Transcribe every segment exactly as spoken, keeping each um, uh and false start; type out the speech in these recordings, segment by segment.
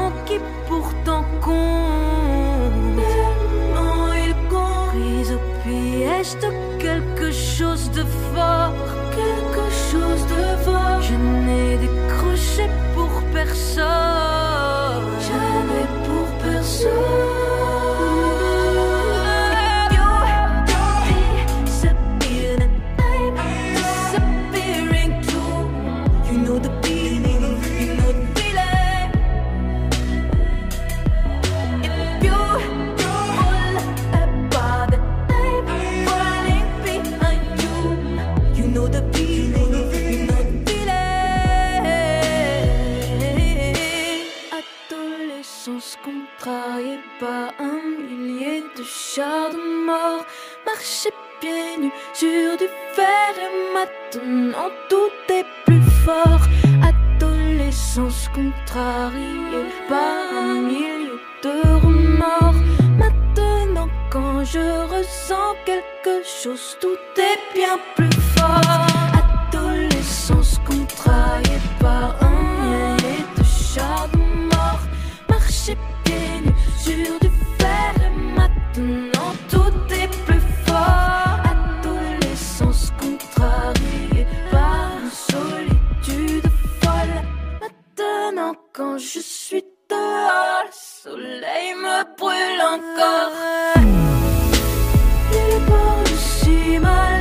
temps qui pourtant compte. Tellement il compte. Prise au piège de quelque chose de fort. Quelque chose de fort. Je n'ai décroché pour personne. Jamais pour personne. Contrarié par un millier de chars de mort, marcher pieds nus sur du fer et maintenant tout est plus fort. Adolescence contrariée par un millier de remords. Maintenant quand je ressens quelque chose, tout est bien plus fort. Adolescence contrariée par un millier de chars de mort, marcher pieds nus sur du fer et maintenant tout est plus fort. Adolescence contrariée par une solitude folle. Maintenant quand je suis dehors, le soleil me brûle encore. Il parle si mal.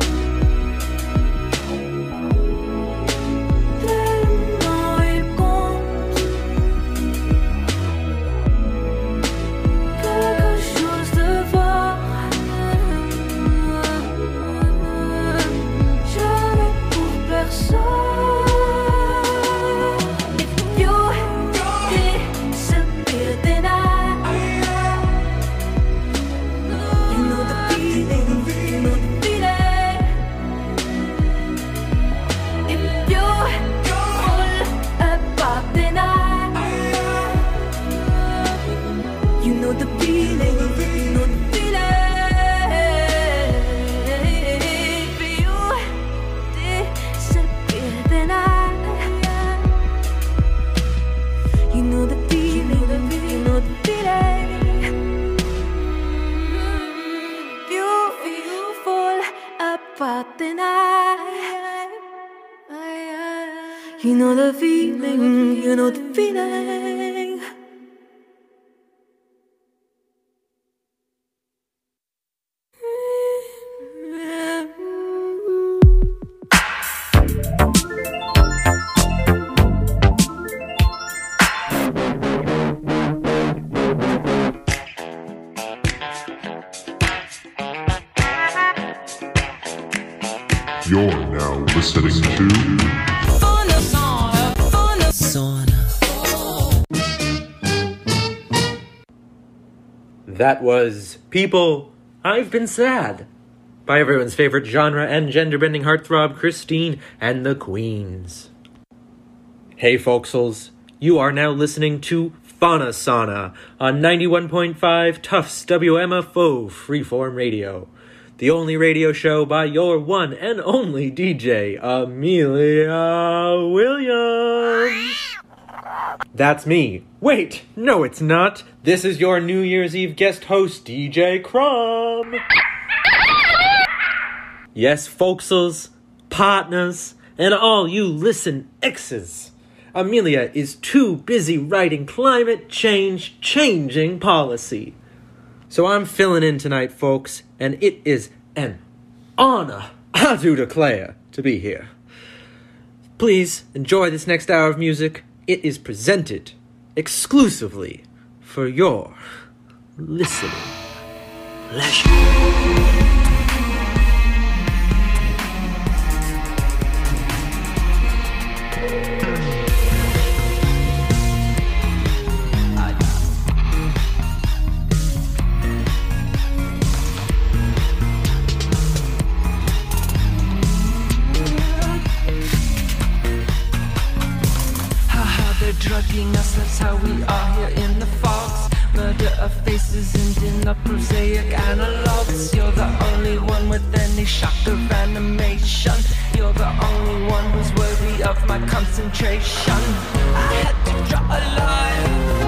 You know the feeling, you know the feeling. You're now listening to That was People, I've Been Sad, by everyone's favorite genre and gender-bending heartthrob, Christine and the Queens. Hey folksels, you are now listening to Fauna Sauna on ninety-one point five Tufts W M F O Freeform Radio, the only radio show by your one and only D J, Amelia Williams. That's me. Wait, no it's not. This is your New Year's Eve guest host, D J Crom. Yes, folksels, partners, and all you listen X's. Amelia is too busy writing climate change changing policy. So I'm filling in tonight, folks, and it is an honor, I do declare, to be here. Please enjoy this next hour of music. It is presented exclusively for your listening pleasure. Drugging us, that's how we are here in the fogs. Murder of faces and in the prosaic analogs. You're the only one with any shock of animation. You're the only one who's worthy of my concentration. I had to draw a line.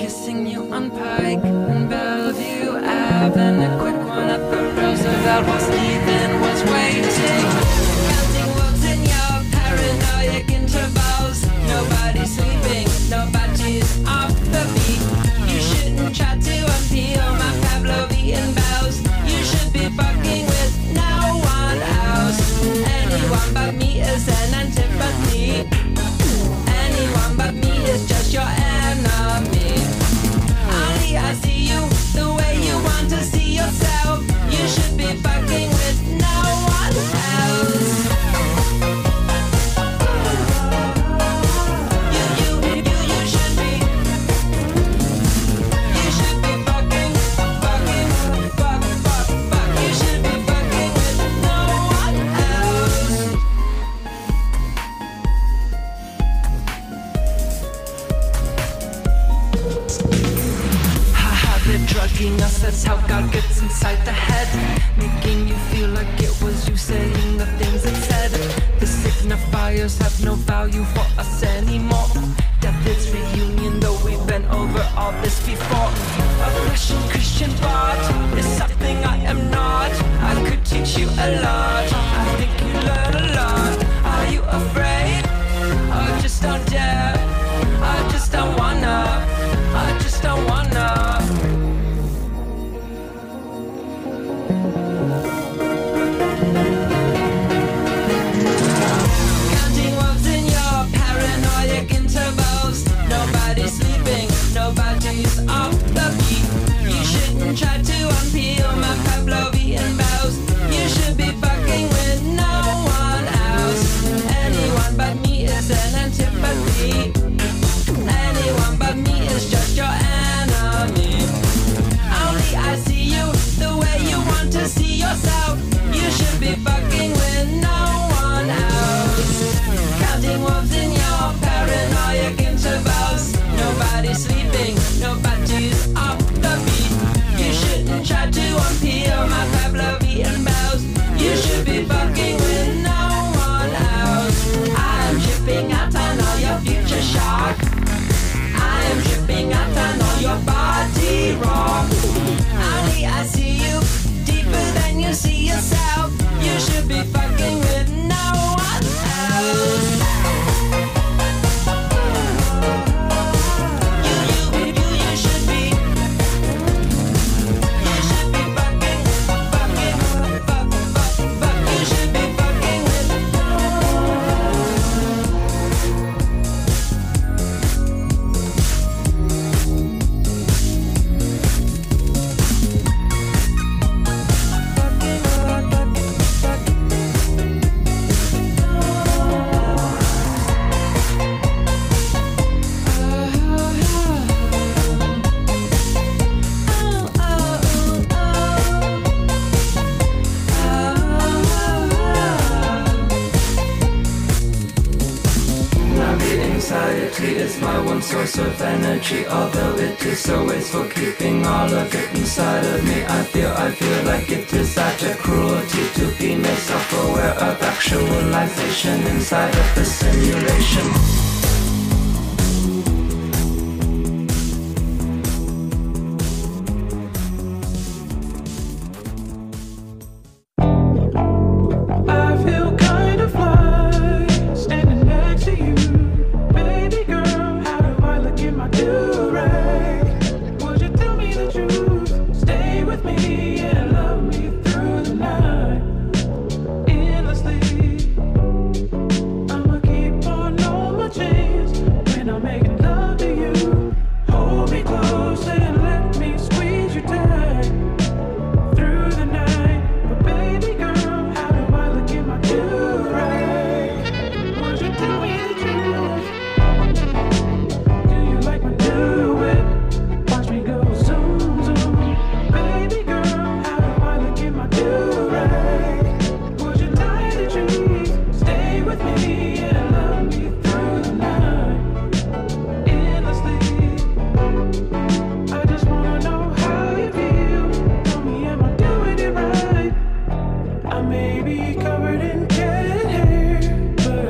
kissing you on Pike and Bellevue Ave, and a quick one at the Roosevelt while Stephen was waiting. Counting wolves in your paranoid intervals. Nobody sleeping, nobody's off the beat. You shouldn't try to unpeel my Pavlovian bells. You should be fucking with no one else. Anyone but me is an antipathy. Anyone but me is just your enemy. Only I see you the way you want to see yourself. You should be fucking with no one else. You, you, you, you should be. You should be fucking, fucking, fuck, fuck, fuck. You should be fucking with no one else. They're drugging us, that's how God gets inside the head, making you feel like it was you saying the things it said. The signifiers have no value for us anymore. Death is reunion, though we've been over all this before. A Russian Christian bard is something I am not. I could teach you a lot, I think you learn a lot. Are you afraid? I just don't dare. I just don't wanna. I just don't wanna. Counting wolves in your paranoid intervals. Nobody's sleeping, nobody's off the beat. You shouldn't try to unpeel my Pavlovian bells. You should be fucking with no one else. Anyone but me is an antipathy. Anyone but me is just your enemy. Only I see you the way you want to see yourself. You should be fucking with no one else. Counting wolves in your paranoid intervals. Nobody's sleeping, nobody's off the beat. You shouldn't try to unpeel my Pavlovian bells. You should be fucking with no one else. I'm tripping out on all your future shock. I am tripping out on all your body rock. Only I see you deeper than you see yourself. You should be fucking with no one else. You, you, you, you should be. You should be fucking, fucking, fuck, fuck, fuck. You should be fucking with no Anxiety is my one source of energy, although it is so wasteful keeping all of it inside of me. I feel, I feel like it is utter cruelty to be made self-aware of actualization inside of the simulation.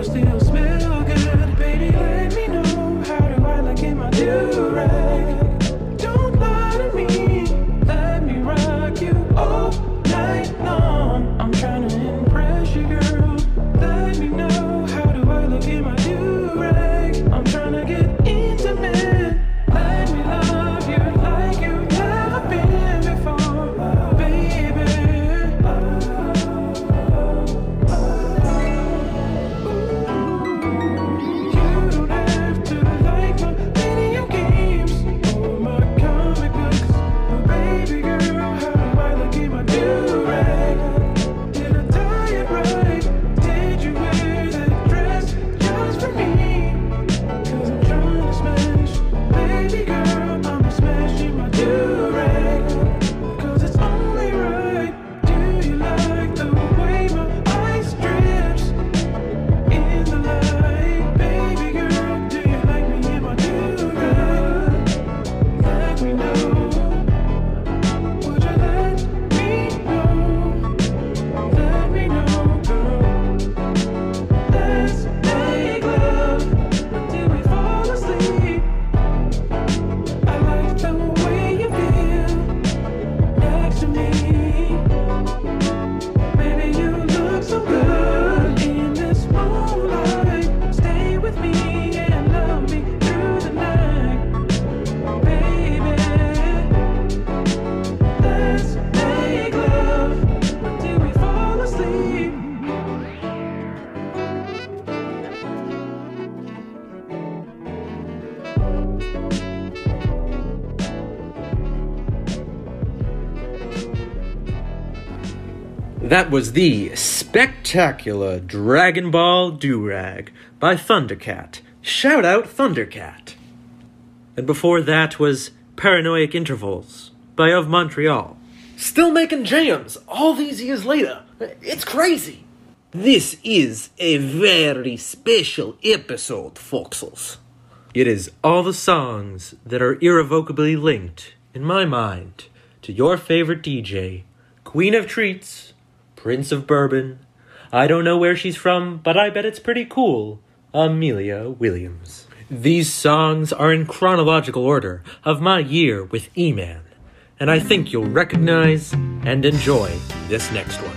do right. That was the spectacular Dragon Ball Durag by Thundercat. Shout out Thundercat. And before that was Paranoid Intervals by Of Montreal. Still making jams all these years later. It's crazy. This is a very special episode, Foxels. It is all the songs that are irrevocably linked, in my mind, to your favorite D J, Queen of Treats, Prince of Bourbon. I don't know where she's from, but I bet it's pretty cool. Amelia Williams. These songs are in chronological order of my year with E-Man, and I think you'll recognize and enjoy this next one.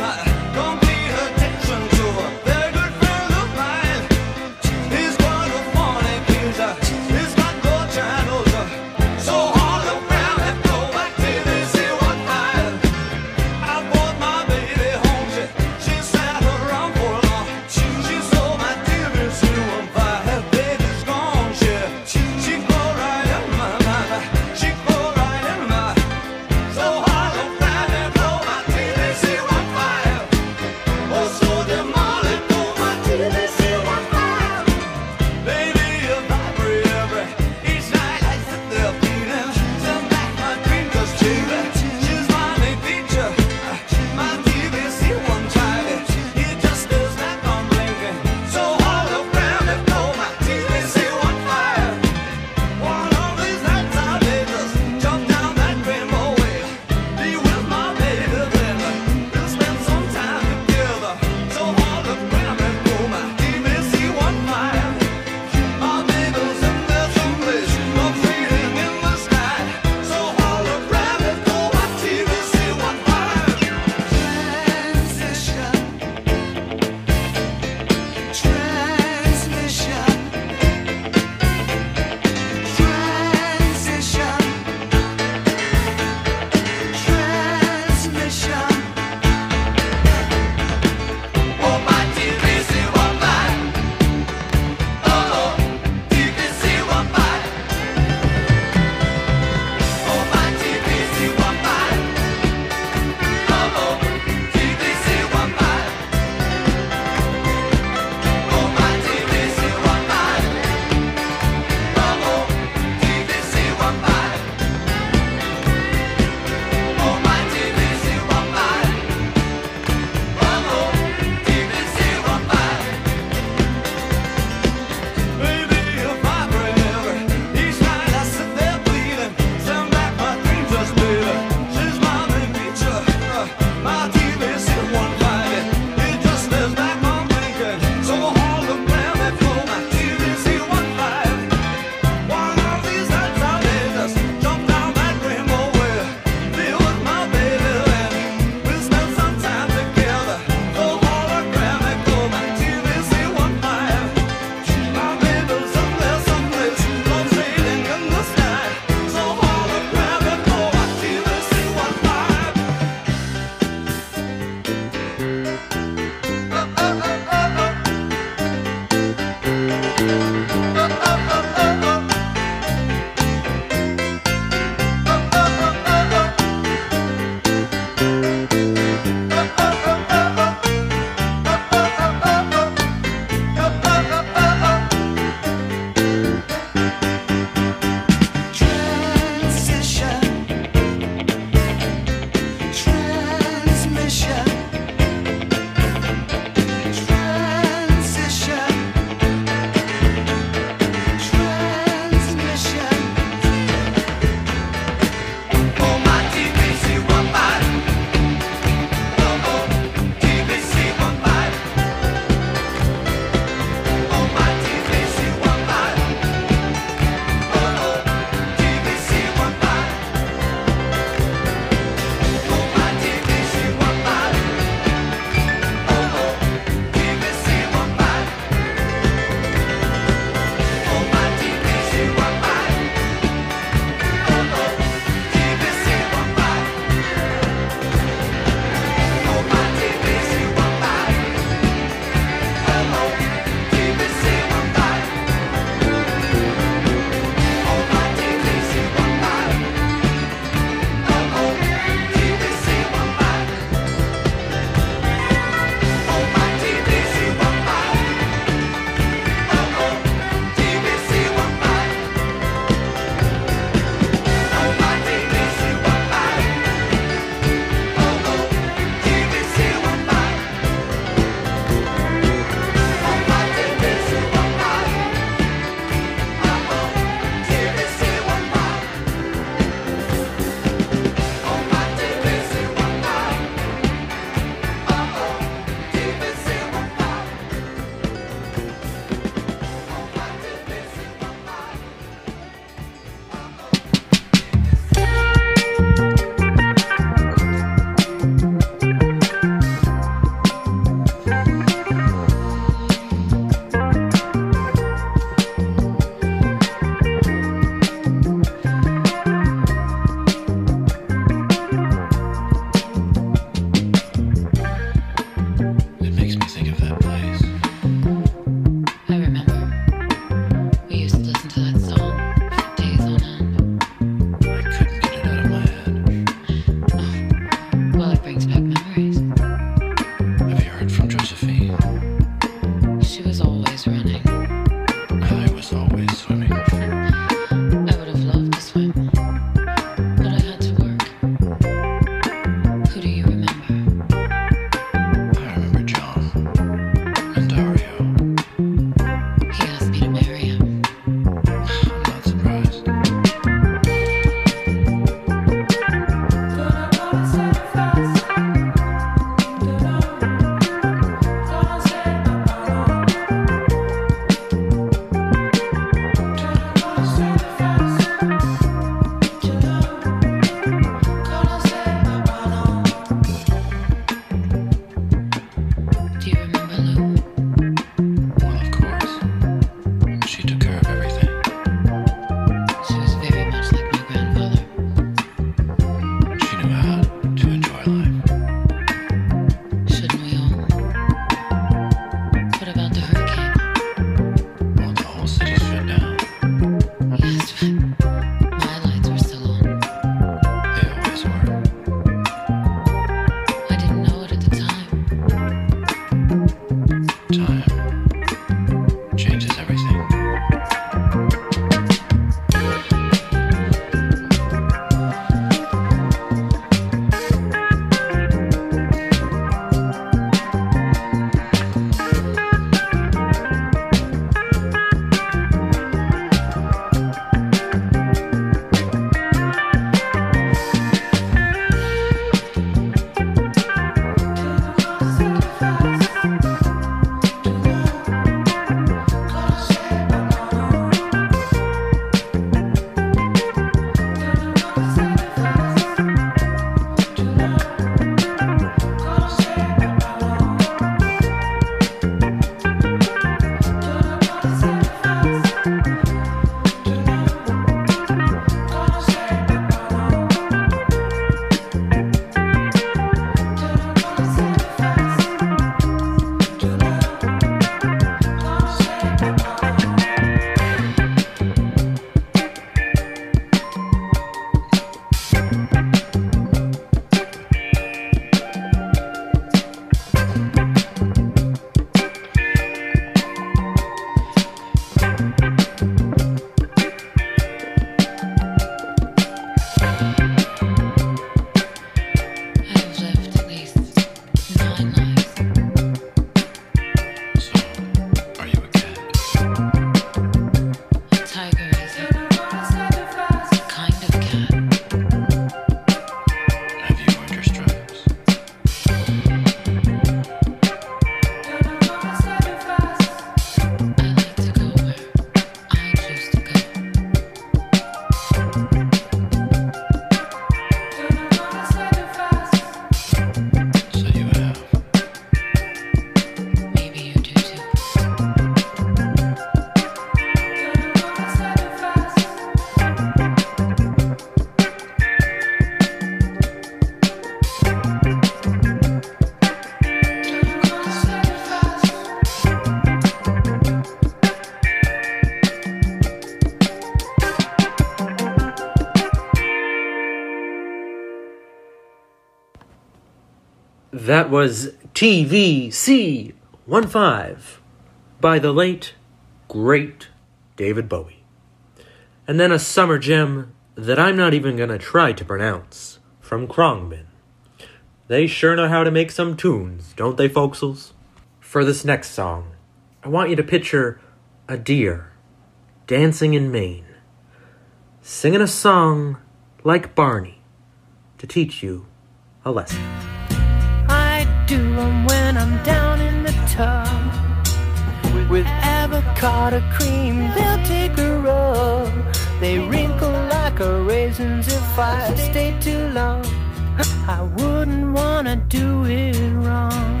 That was T V C fifteen by the late, great David Bowie. And then a summer gem that I'm not even going to try to pronounce, from Khruangbin. They sure know how to make some tunes, don't they, folksels? For this next song, I want you to picture a deer dancing in Maine, singing a song like Barney to teach you a lesson. I do 'em when I'm down in the tub with avocado cream, they'll take a rub. They wrinkle like a raisins if I stay too long. I wouldn't wanna do it wrong.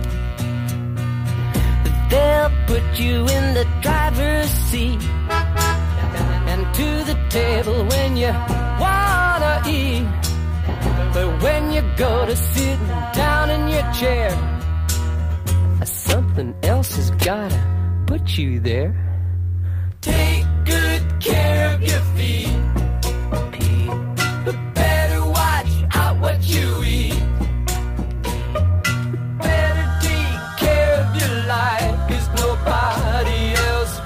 They'll put you in the driver's seat and to the table when you wanna eat. But when you go to sit down in your chair, something else has gotta put you there. Take good care of your feet, Pete. But better watch out what you eat. Better take care of your life, 'cause nobody else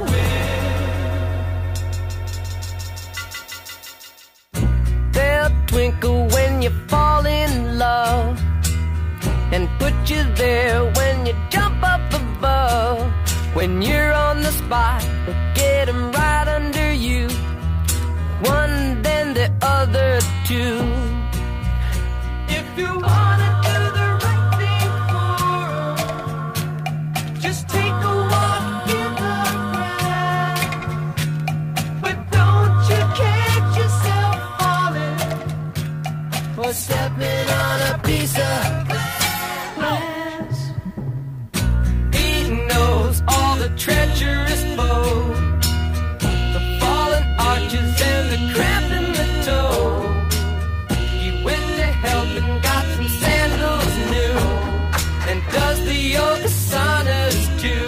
will. They'll twinkle when you fall in love and put you there when you jump up above. When you're on the spot, they'll get 'em right under you. One, then the other two. If you wanna do the right thing for 'em, just take a walk in the grass. But don't you catch yourself falling or stepping on a piece of glass. He knows all the treacherous bows, the fallen arches and the cramp in the toe. He went to help and got some sandals new, and does the yoga saunas too.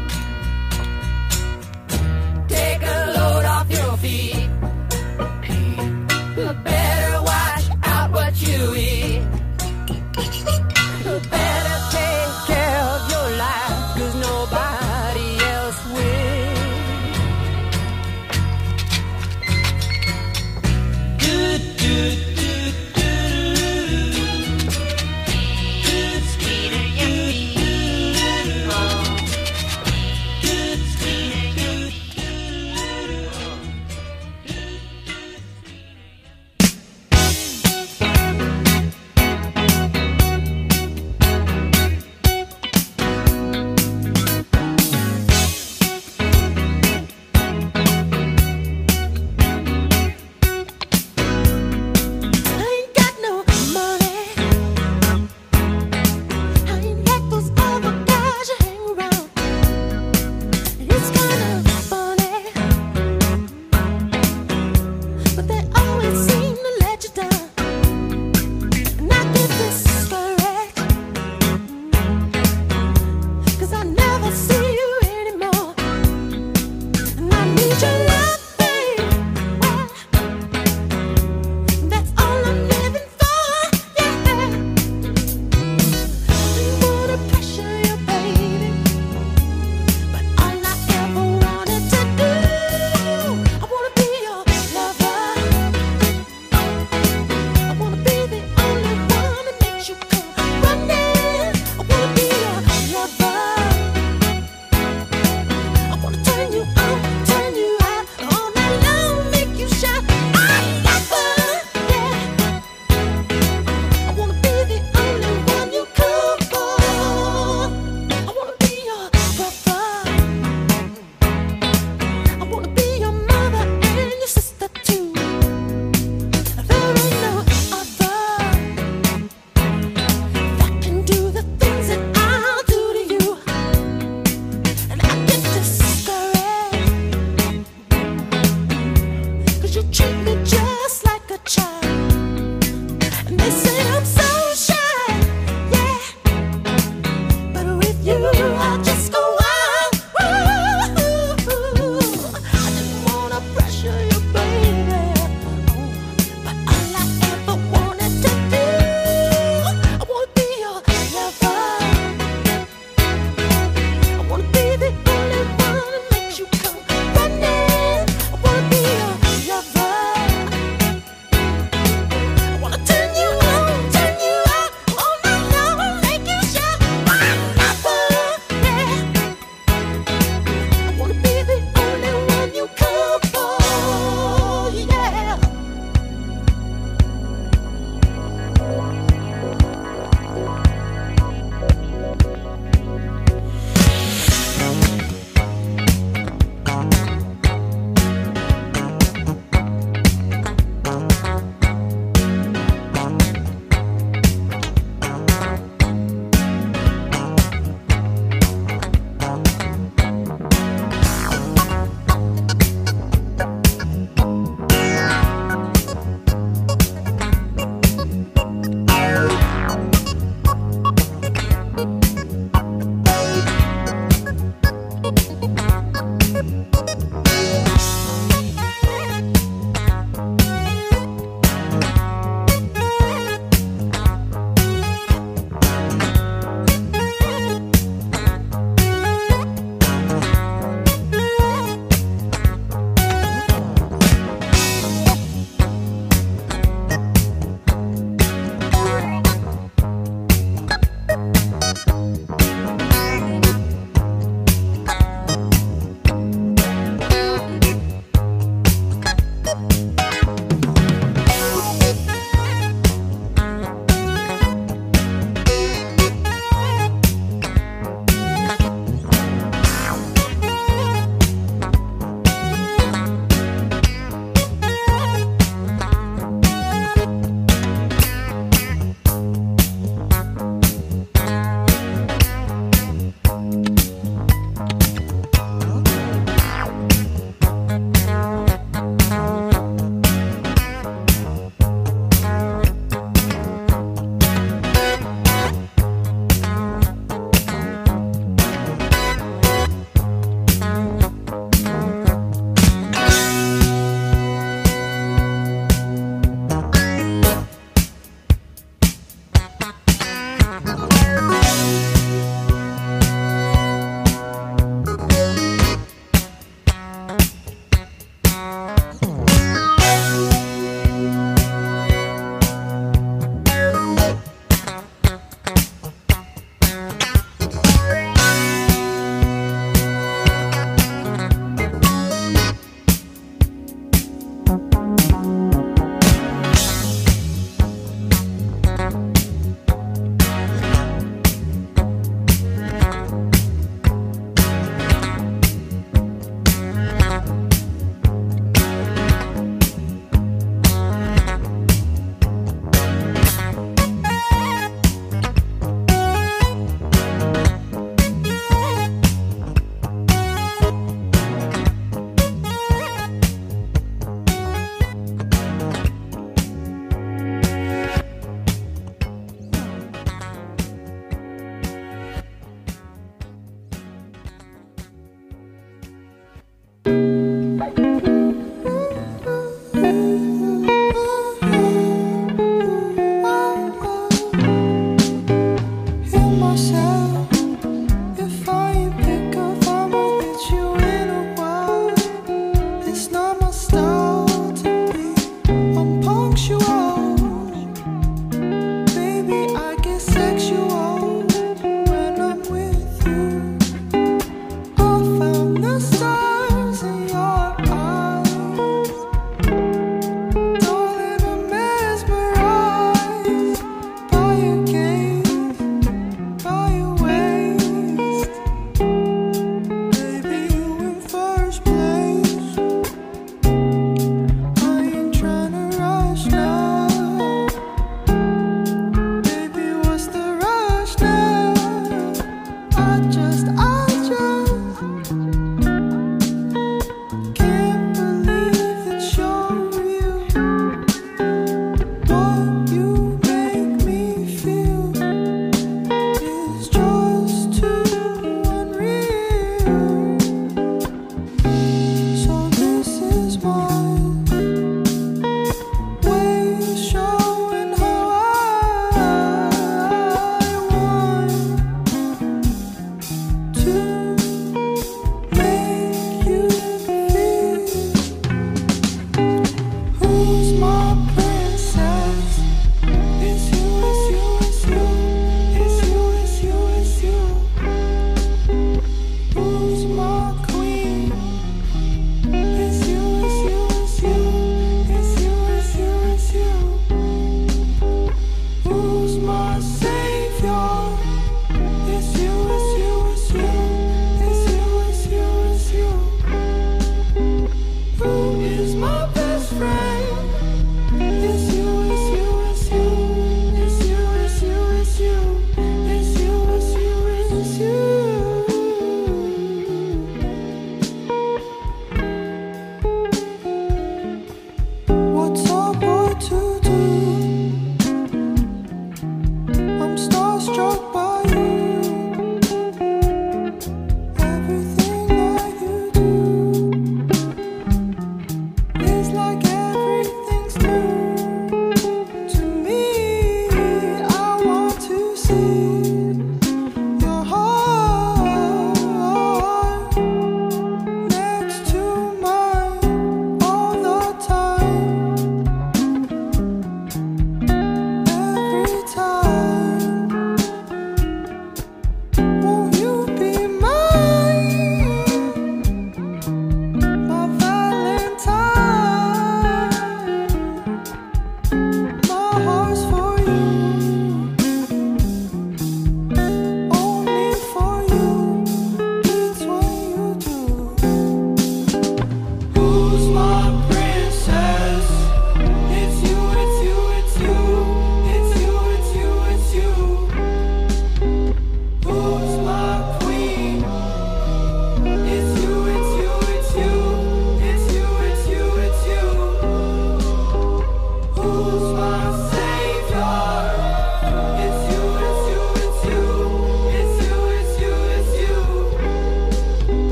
Take a load off your feet, Pete. Better watch out what you eat. Better take care of your life, 'cause nobody else will.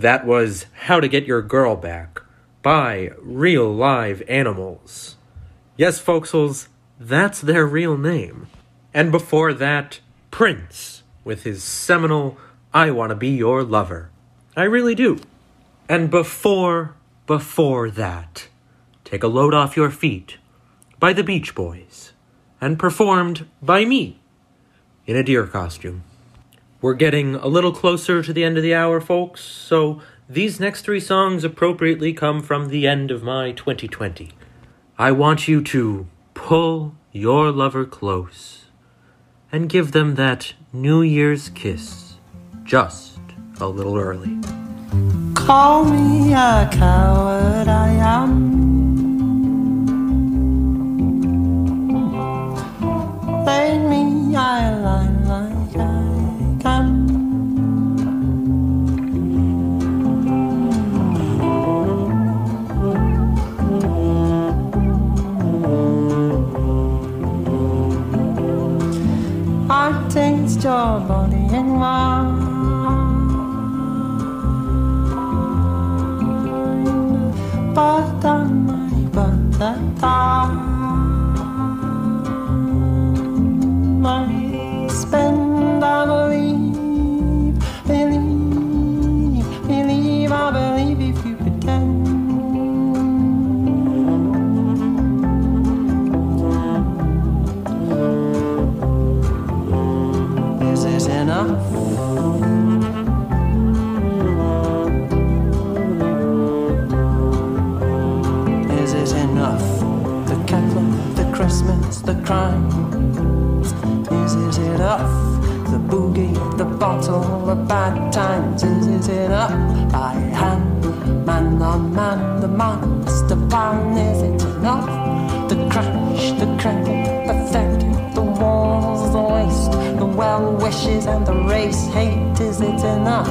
That was How to Get Your Girl Back by Real Live Animals. Yes, folksels, that's their real name. And before that, Prince with his seminal I Wanna Be Your Lover. I really do. And before, before that, Take a Load Off Your Feet by the Beach Boys, and performed by me in a deer costume. We're getting a little closer to the end of the hour, folks, so these next three songs appropriately come from the end of my twenty twenty. I want you to pull your lover close and give them that New Year's kiss just a little early. Call me a coward, I am. Lay me, I lie like I can. I taste your body in mine, but I might but that time I spend, I believe, believe, believe, I believe if you pretend. Is it enough? Is it enough? The cattle, the Christmas, the crime. Is it enough? The boogie, the bottle, the bad times. Is it enough? By hand, man on man, the master plan. Is it enough? The crash, the crackle, pathetic, the walls, the waste, the well wishes and the race hate. Is it enough?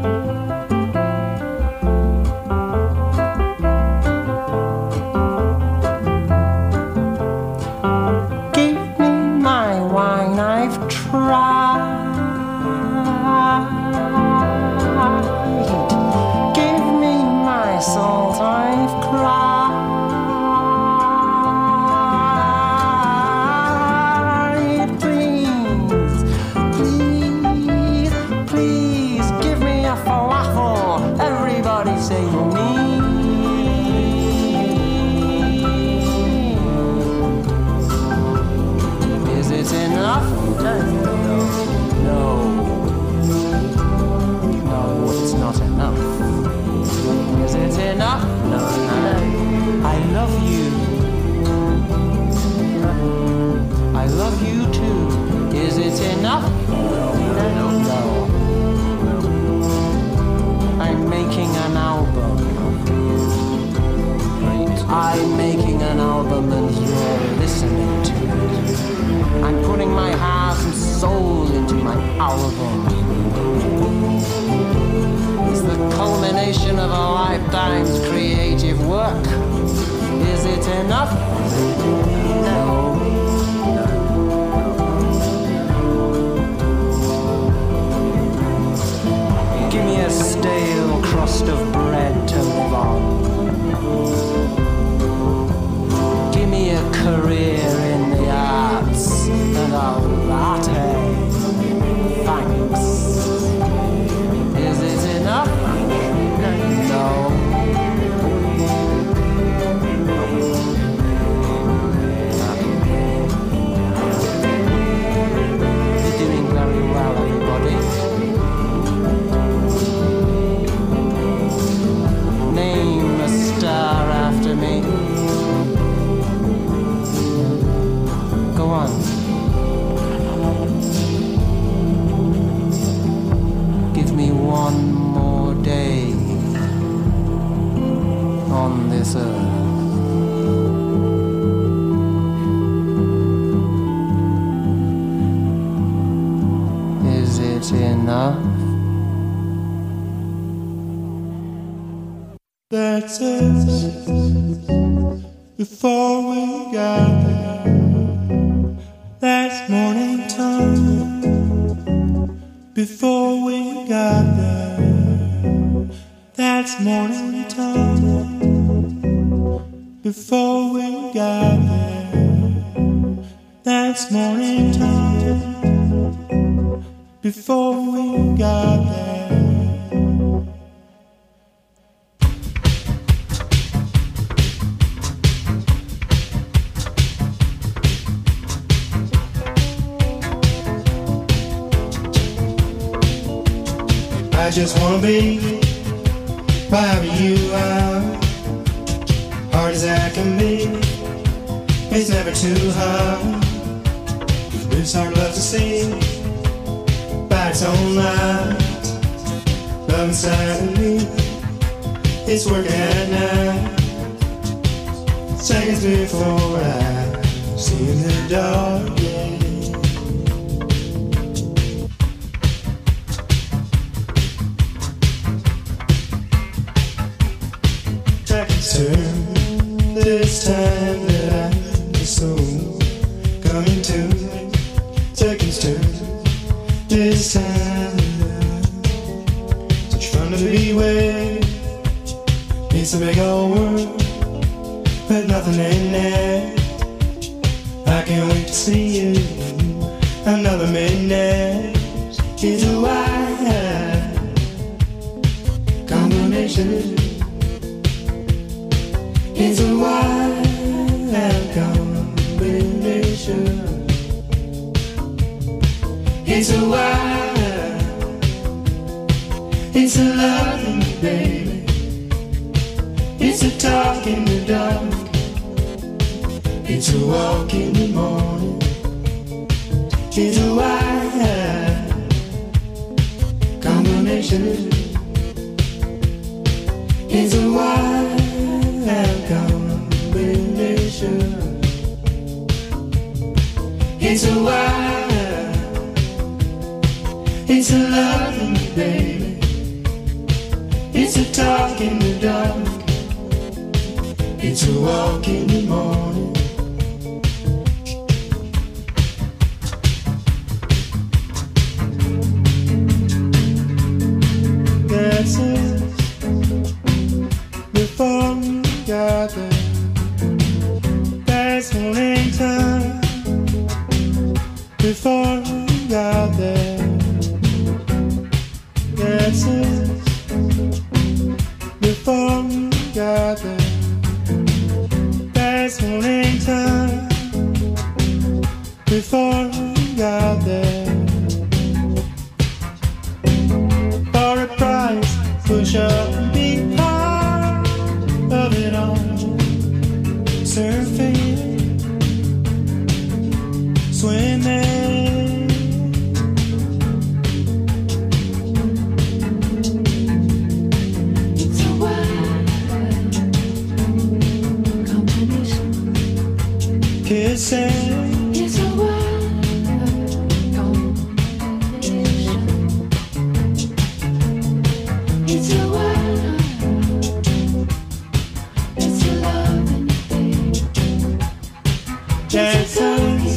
I'm making an album and you're listening to it. I'm putting my heart and soul into my album. It's the culmination of a lifetime's creative work. Is it enough? No. Give me a stale crust of bread to live on. Give me a career in the arts and a latte. Thanks. Is it enough? No. You're doing very well, everybody. Name a star after me. Go on. Give me one more day on this earth. Is it enough? That's it. Before we got there, last morning time. Before we got there, That's morning time. Before we got there, that's morning time. Before we got there. I just wanna be wherever you are, hard as I can be. It's never too hard. This heart loves to sing by its own light. Love inside of me, it's working at night. Seconds before I see in the dark, yeah. Turn this time that I assume coming to me. Seconds turn this time that I such fun to be with. It's a big old world with nothing in it. I can't wait to see you another midnight. It's a wild combination. It's a wild combination. It's a wild, it's a loving baby. It's a talk in the dark. It's a walk in the morning. It's a wild combination. It's a wild combination. It's a wild, it's a loving baby. It's a talk in the dark. It's a walk in the morning. That's it. Before we got there, that's morning time. Before we got there, that's it. Before we got there, that's morning time. Before we got there, for a price, push up and be part of it all. Surfing, swimming, it's a wild combination. kissing, It's a wild combination. It's a wild, it's a loving thing. that's it.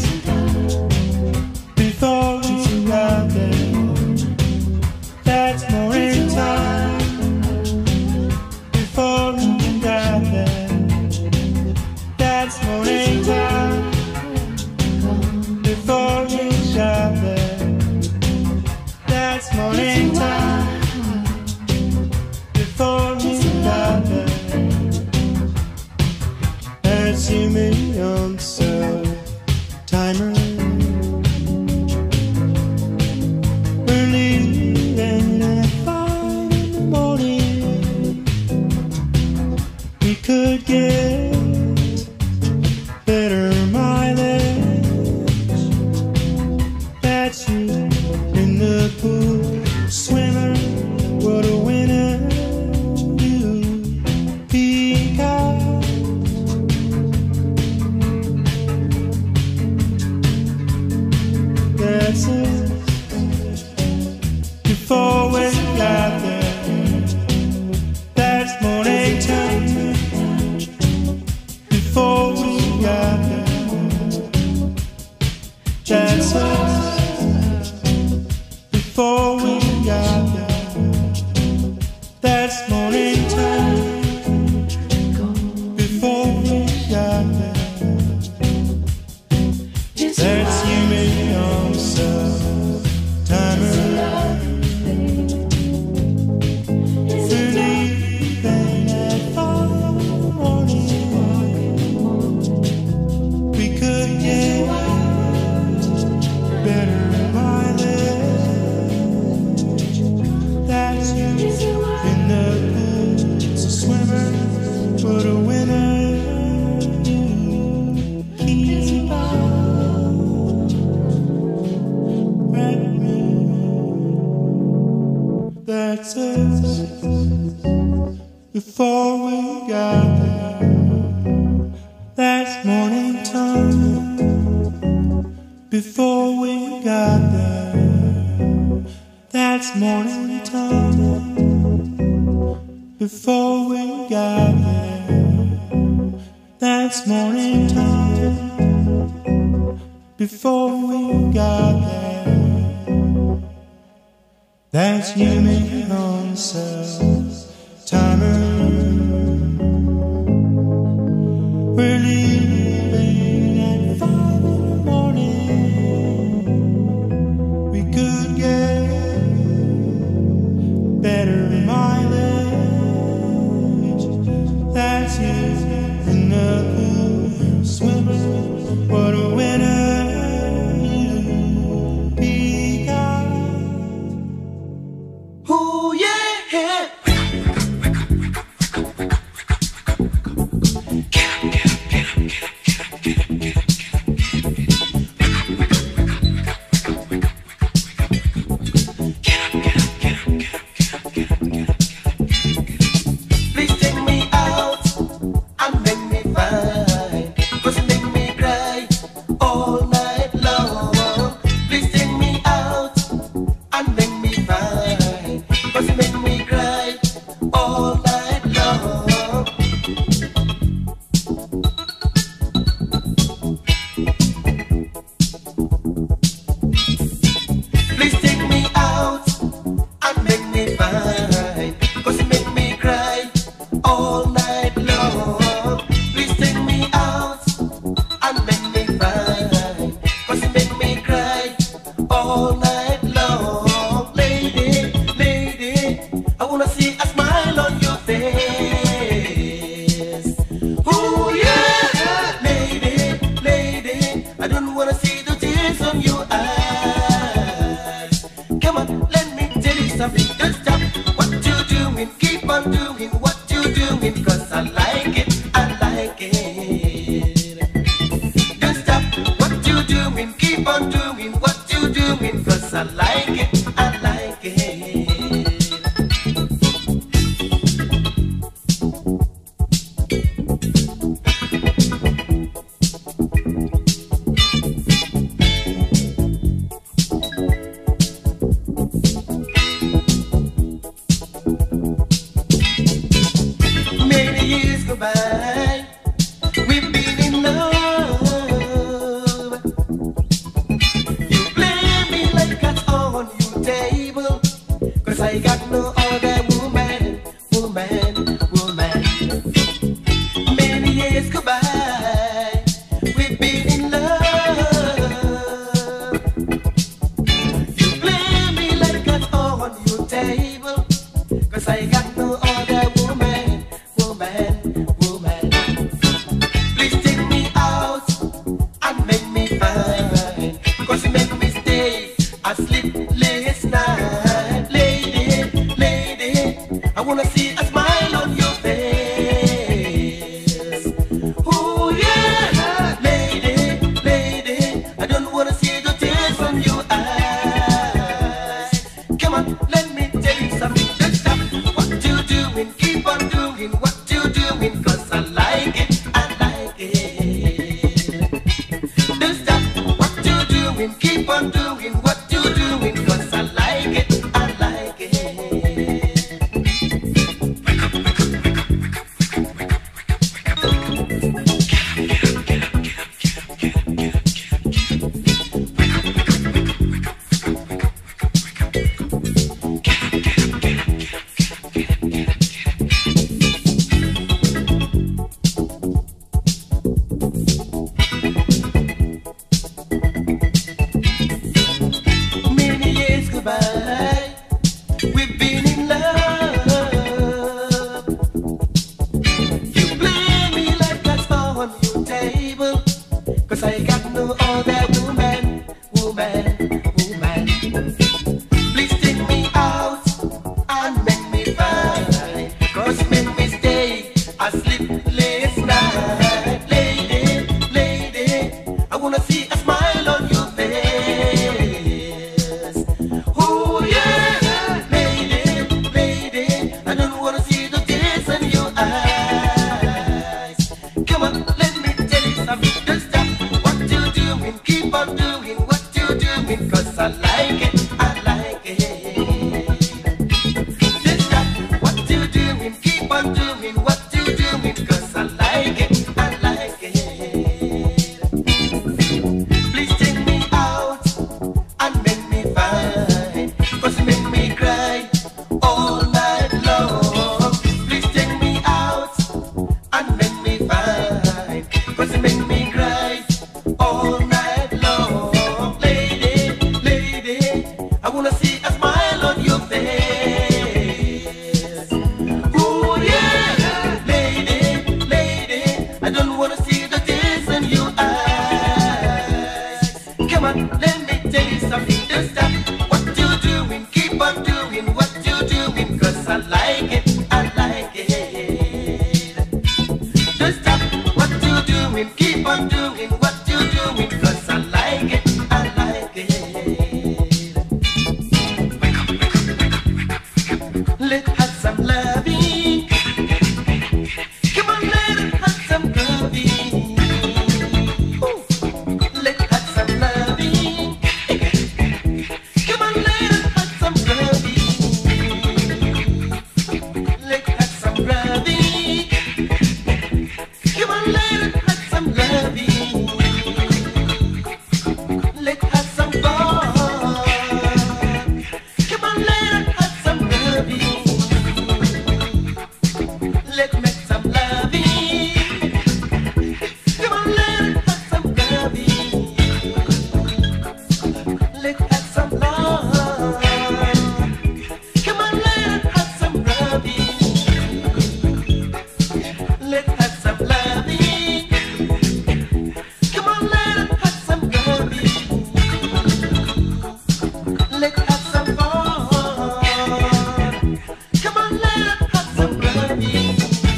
Before we got there, that's morning time. Before we got there, that's morning time. Before we got there, that's morning time. Before we got there, as you may answer, timer. We're leaving at five in the morning. We could get better mileage breakfast before we got there. That's morning time before we got there. That's morning time before we got there. That's morning time before we got there. That's you making on yourself timer. We're leaving at five in the morning. We could get better mileage. That's you in the pool swimming. What a winner you become. Oh yeah. doing, what you doing, cause I like it, I like it. Just stop what you doing, keep on doing what you doing, cause I like it, I like it. Please take me out and make me fine, cause you make me cry all night long. Please take me out and make me fine, cause you make me cry all night long. Lady, lady, I wanna see a smile on your face. Ooh yeah, lady, lady, I don't wanna see the tears in your eyes. Come on, let me tell you something. Don't stop what you doing, keep on doing what you doing, cause I like it, I like it. Don't stop what you doing, keep on doing what you doing, cause I like it, I like it. Let's have some loving. Come on, let's have some loving. Ooh. Let's have some loving. Come on, let's have some loving. Let's have some loving. Come on, let's have some loving. Let's have some fun. Come on, let's have some loving. Let's make some loving. Come on, let's have some loving. Let's have some love. Come on, let's have some loving. Let's have some loving. Come on, let's have some loving. Let's have some fun. Come on, let's have some loving.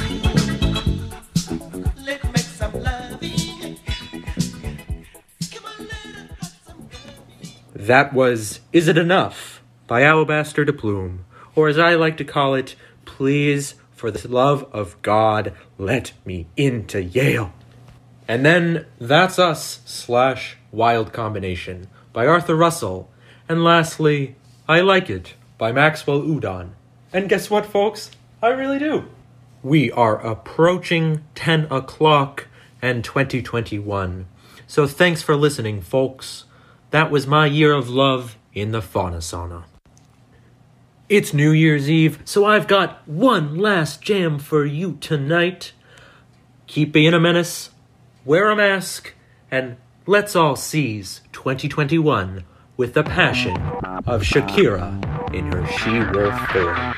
Let's make some loving. Come on, let's have some loving. That was Is It Enough by Alabaster de Plume, or as I like to call it, Please, for the love of God, let me into Yale. And then That's Us slash Wild Combination by Arthur Russell. And lastly, I Like It by Maxwell Udon. And guess what, folks? I really do. We are approaching ten o'clock and twenty twenty-one. So thanks for listening, folks. That was my year of love in the Fauna Sauna. It's New Year's Eve, so I've got one last jam for you tonight. Keep being a menace, wear a mask, and let's all seize twenty twenty-one with the passion of Shakira in her She-Wolf form.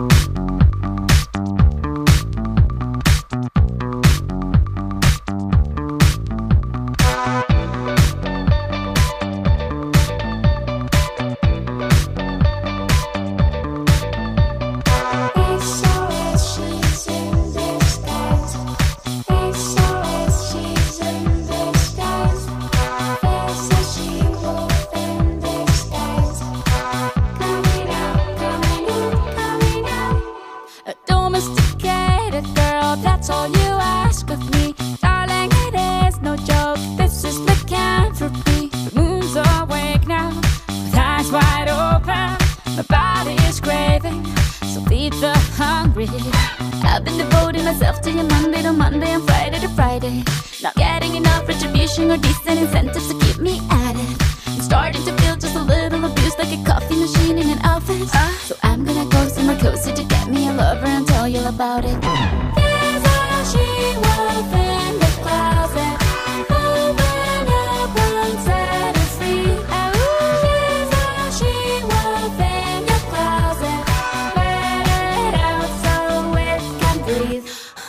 A domesticated girl, that's all you ask of me. Darling, it is no joke, this is lycanthropy. The moon's awake now, with eyes wide open. My body is craving, so feed the hungry. I've been devoting myself to you Monday to Monday and Friday to Friday. Not getting enough retribution or decent incentives to keep me at it. I'm starting to feel just a little abused, like a coffee machine in an office. uh, So I'm gonna go somewhere cozy to get me a lover and tell you about it. There's a she-wolf in the closet. Open up and set her free. There's a she-wolf in your closet. Let it out so it can breathe.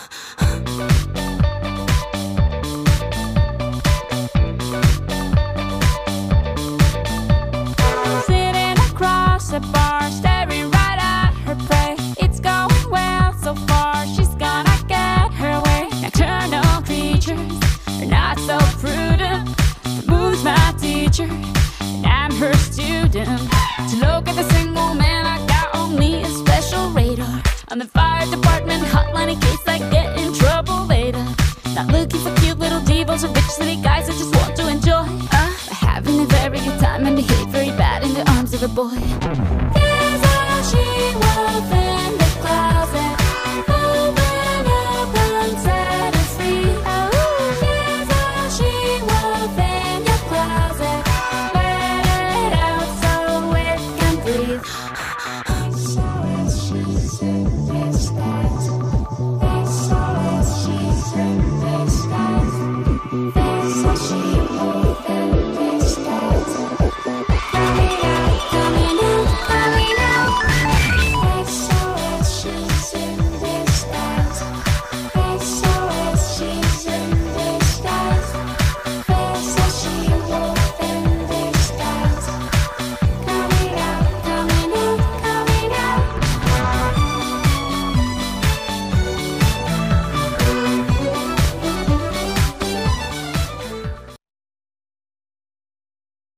Sitting across the bar, staring right at her prey. It's going well so far, she's gonna get her way. Nocturnal creatures are not so prudent. The moon's my teacher, and I'm her student. To look at the single man, I got on me a special radar. On the fire department hotline in case I get in trouble later. Not looking for cute little divas or bitch city guys, I just want to enjoy uh, having a boy.